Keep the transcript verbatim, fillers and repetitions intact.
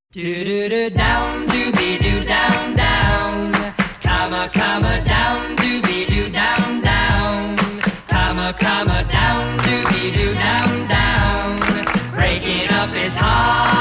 Do do do down, doobie doo down down, comma comma down, doobie doo down down, comma comma down, doobie doo down down. Breaking up is hard.